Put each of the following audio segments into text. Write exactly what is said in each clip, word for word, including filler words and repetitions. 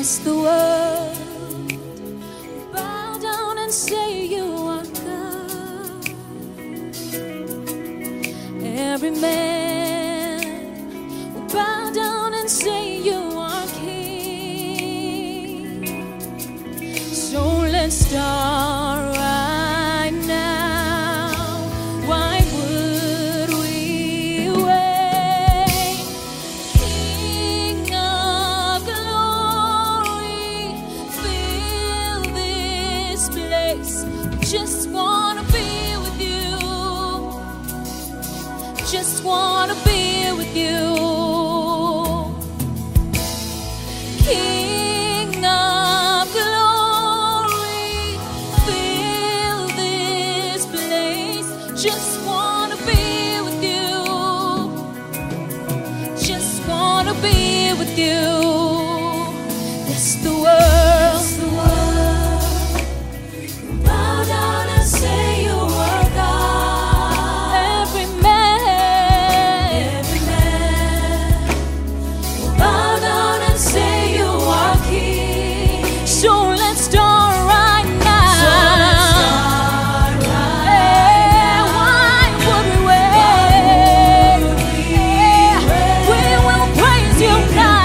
Yes, the world will bow down and say you are God. Every man will bow down and say you are King. So let's start right now. Why would we wait? King of glory, fill this place. Just wanna be with you. Just wanna be with you. King of glory, fill this place. Just wanna be with you. Just wanna be with you. Yes, the world, the world will bow down and say you are God. Every man, every man will bow down and say you are King. So let's start right now. So let's start right now. Why would we wait? We will praise you now.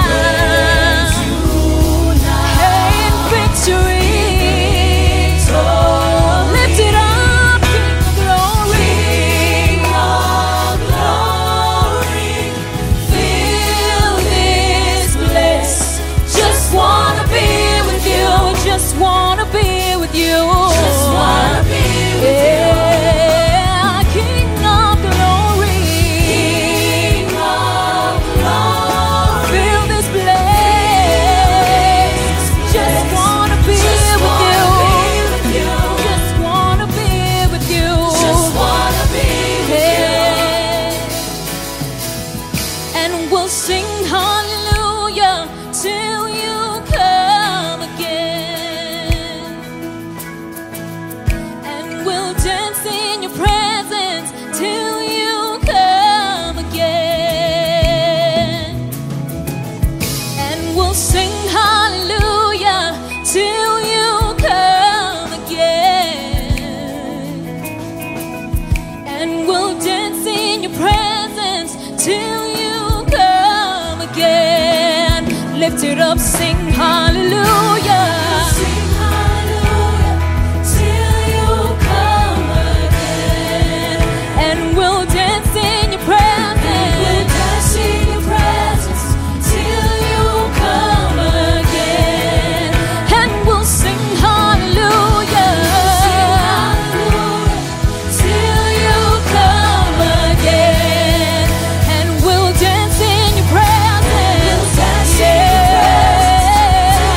Hey, in victory. So lift it up, King of glory. King of glory, fill this place. Just wanna be with you. Just wanna be with you. Just wanna be with you. Yeah, King of glory. King of glory, fill this place. Just wanna be with you. Just wanna be with you. Just wanna be with you. And we'll sing hallelujah till you come again. And we'll dance in your presence till you come again. And we'll sing hallelujah till you come again. And we'll dance in your presence till you come again. Lift it up, sing hallelujah. Sing hallelujah till you come again. And we'll dance in your presence. We'll dance in your presence till you come again. And we'll sing hallelujah. Till you come again. And we'll dance in your presence. Yeah.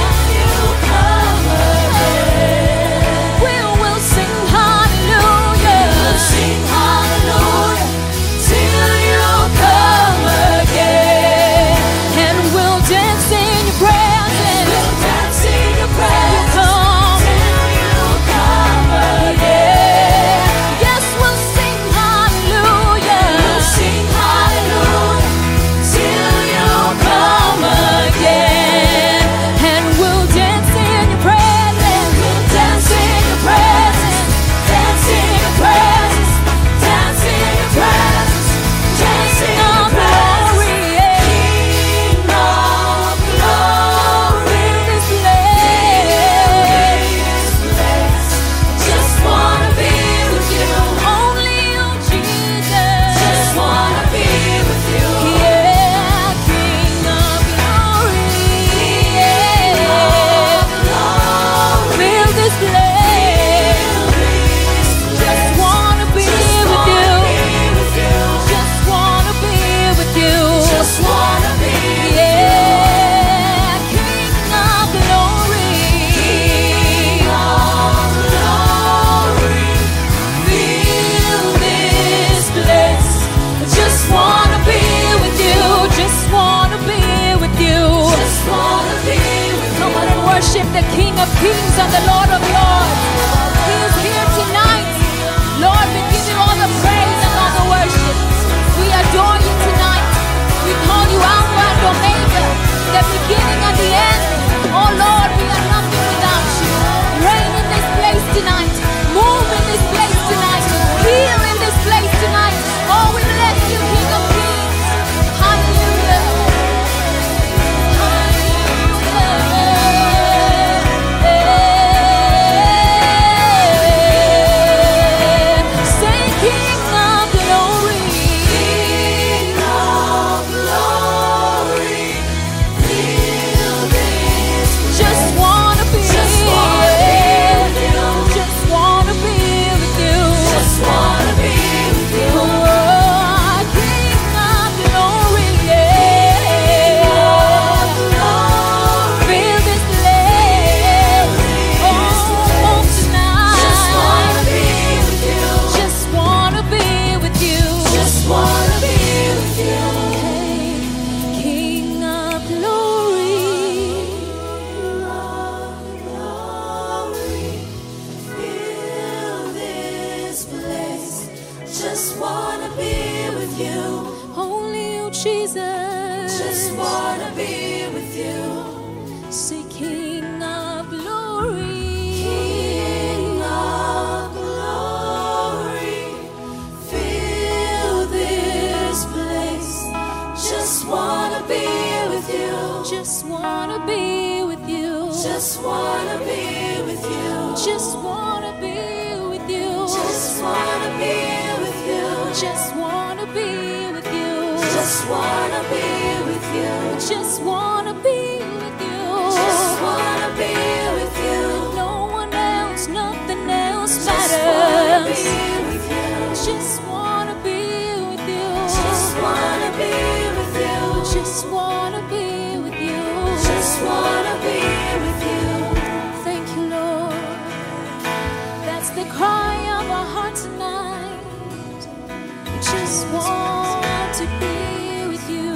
wanna be with you. Say, King of glory, King of glory, fill this place. Just wanna be with you. Just wanna be with you. Just wanna be with you. Just wanna be with you. Just wanna be with you. Just wanna be with you. Just wanna be with you. Just wanna be with you. Just wanna be with you. No one else, nothing else matters. Just wanna be with you. Just wanna be with you. Just wanna be with you. Just wanna be with you. Thank you, Lord. That's the cry of our heart tonight. We just want to be with you.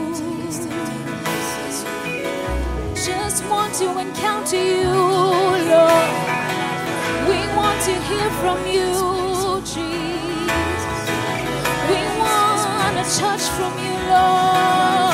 Just want to encounter you, Lord. We want to hear from you, Jesus. We want a touch from you, Lord.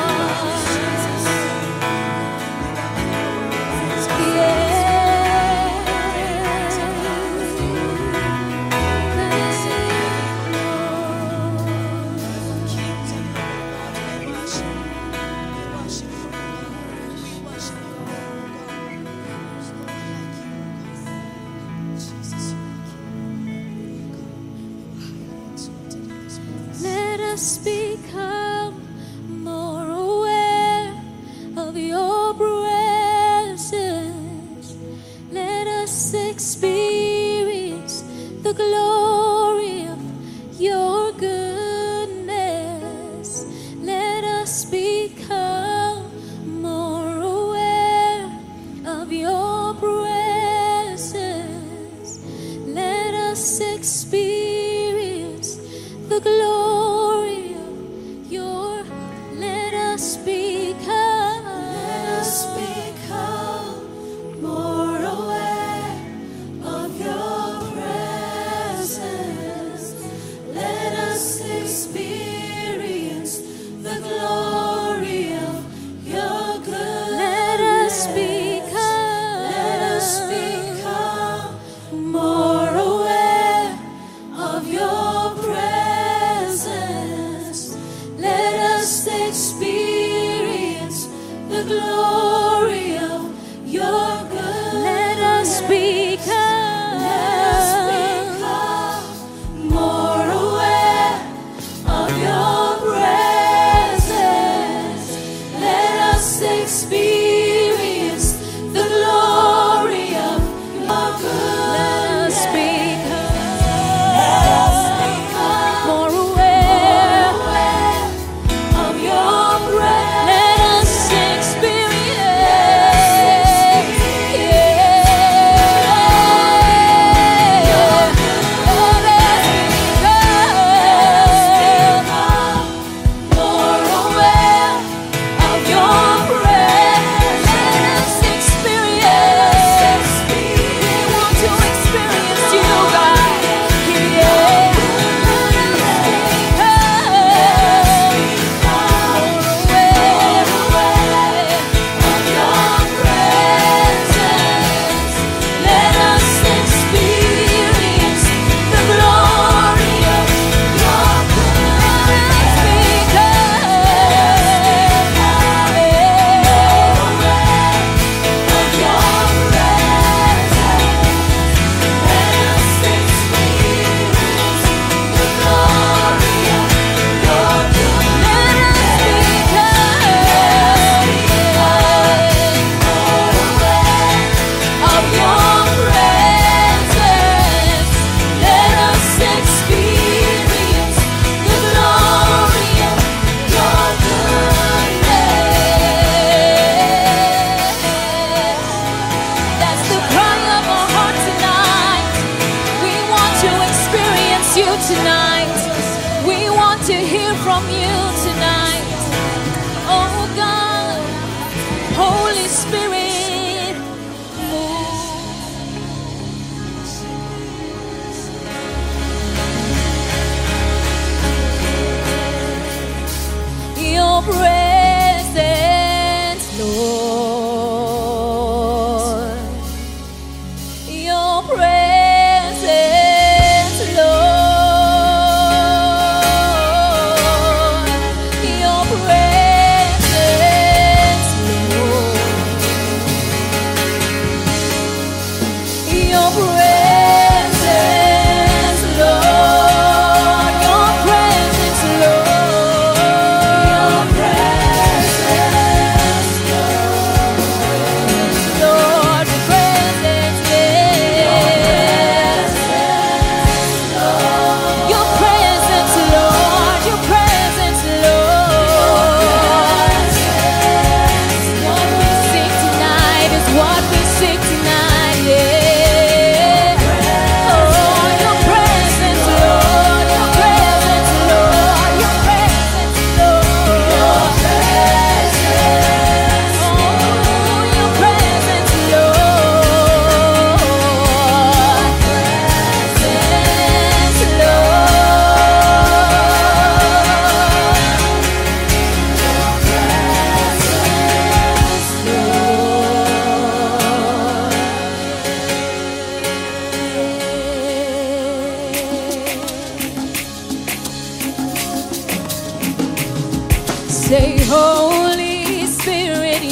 Let us become more aware of your presence. Let us experience the glory of your goodness. Let us become more aware of your presence. Let us experience the glory of your. Let us become. Let us become more aware of your presence. Let us experience the glory of your goodness. Let us become. Let us become more aware of your presence. Let us experience the glory of your goodness. Let us become. Let us become more aware of your presence. Let us experience the glory of your goodness. Let us become more aware of your presence. Let us experience. Let us become more aware of your presence.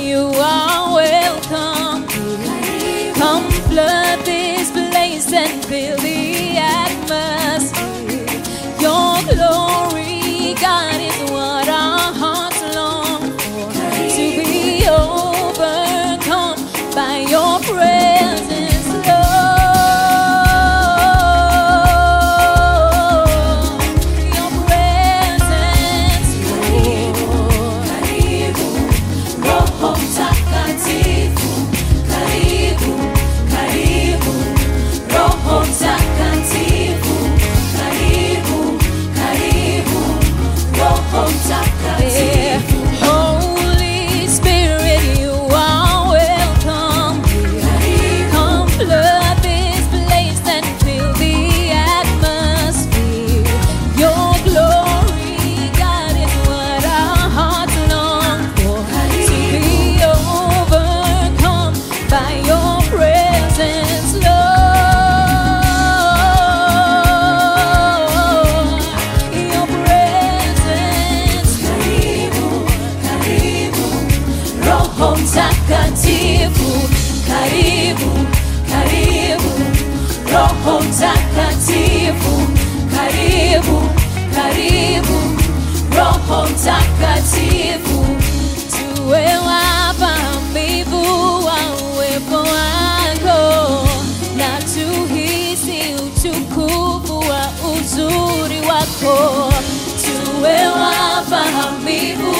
you are welcome. Come flood this place and fill the atmosphere. Your glory, God, is what our hearts long for. To be overcome by your presence, Lord. Your presence, Lord. Karibu, Roho Mtakatifu. Karibu, karibu, Roho Mtakatifu. Karibu, karibu, Roho Mtakatifu. Holy Spirit, you are welcome. Come flood this place and fill the atmosphere. Your glory, God, is what our hearts long for. To be overcome by your presence, Lord. Your presence, Karibu, karibu, Roho Mtakatifu. Karibu, karibu, Roho Mtakatifu. Karibu, karibu, Roho Mtakatifu. tuwe wavamivu wa uwepo wako na tuhisi utukufu wa uzuri wako. Tuwe wavamivu